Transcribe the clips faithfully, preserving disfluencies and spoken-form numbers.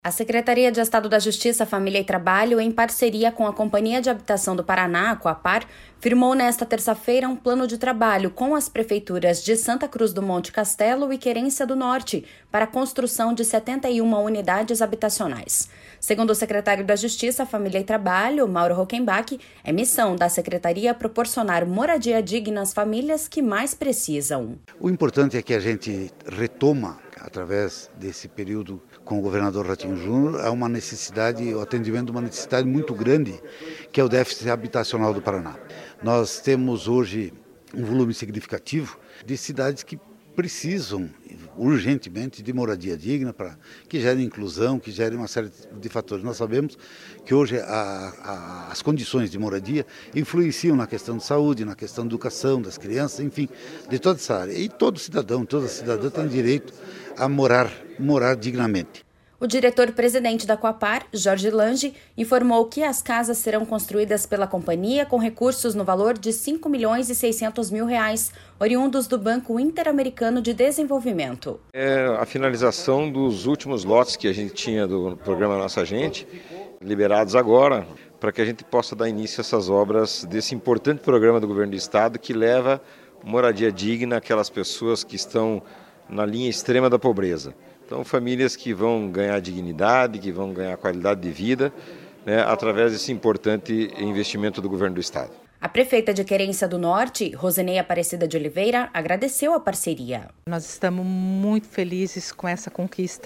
A Secretaria de Estado da Justiça, Família e Trabalho, em parceria com a Companhia de Habitação do Paraná, a Coapar, firmou nesta terça-feira um plano de trabalho com as prefeituras de Santa Cruz do Monte Castelo e Querência do Norte para a construção de setenta e uma unidades habitacionais. Segundo o secretário da Justiça, Família e Trabalho, Mauro Rockenbach, é missão da Secretaria proporcionar moradia digna às famílias que mais precisam. O importante é que a gente retoma, através desse período com o governador Ratinho Júnior, há uma necessidade, o atendimento de uma necessidade muito grande, que é o déficit habitacional do Paraná. Nós temos hoje um volume significativo de cidades que precisam urgentemente de moradia digna, para que gere inclusão, que gere uma série de fatores. Nós sabemos que hoje a, a, as condições de moradia influenciam na questão de saúde, na questão de educação das crianças, enfim, de toda essa área. E todo cidadão, toda cidadã tem direito a morar, morar dignamente. O diretor-presidente da Coapar, Jorge Lange, informou que as casas serão construídas pela companhia com recursos no valor de cinco milhões e seiscentos mil reais, oriundos do Banco Interamericano de Desenvolvimento. É a finalização dos últimos lotes que a gente tinha do programa Nossa Gente, liberados agora, para que a gente possa dar início a essas obras desse importante programa do governo do estado que leva moradia digna àquelas pessoas que estão na linha extrema da pobreza. Então, famílias que vão ganhar dignidade, que vão ganhar qualidade de vida, né, através desse importante investimento do governo do estado. A prefeita de Querência do Norte, Rosenei Aparecida de Oliveira, agradeceu a parceria. Nós estamos muito felizes com essa conquista.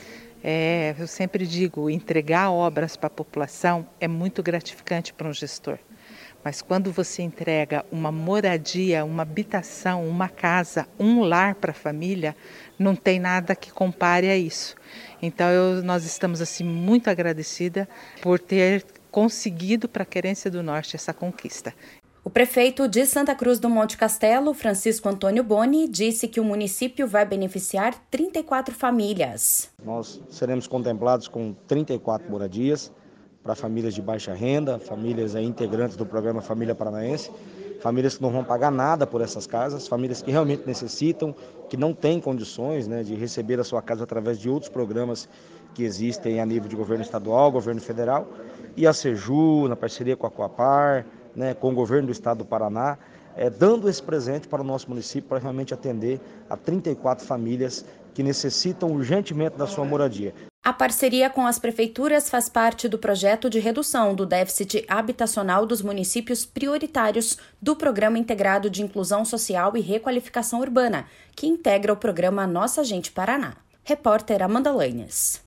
É, eu sempre digo, entregar obras para a população é muito gratificante para um gestor. Mas quando você entrega uma moradia, uma habitação, uma casa, um lar para a família, não tem nada que compare a isso. Então eu, nós estamos assim muito agradecidas por ter conseguido para a Querência do Norte essa conquista. O prefeito de Santa Cruz do Monte Castelo, Francisco Antônio Boni, disse que o município vai beneficiar trinta e quatro famílias. Nós seremos contemplados com trinta e quatro moradias para famílias de baixa renda, famílias aí, integrantes do programa Família Paranaense, famílias que não vão pagar nada por essas casas, famílias que realmente necessitam, que não têm condições, né, de receber a sua casa através de outros programas que existem a nível de governo estadual, governo federal, e a Seju, na parceria com a Coapar, né, com o governo do estado do Paraná, é, dando esse presente para o nosso município para realmente atender a trinta e quatro famílias que necessitam urgentemente da sua moradia. A parceria com as prefeituras faz parte do projeto de redução do déficit habitacional dos municípios prioritários do Programa Integrado de Inclusão Social e Requalificação Urbana, que integra o programa Nossa Gente Paraná. Repórter Amanda Lanes.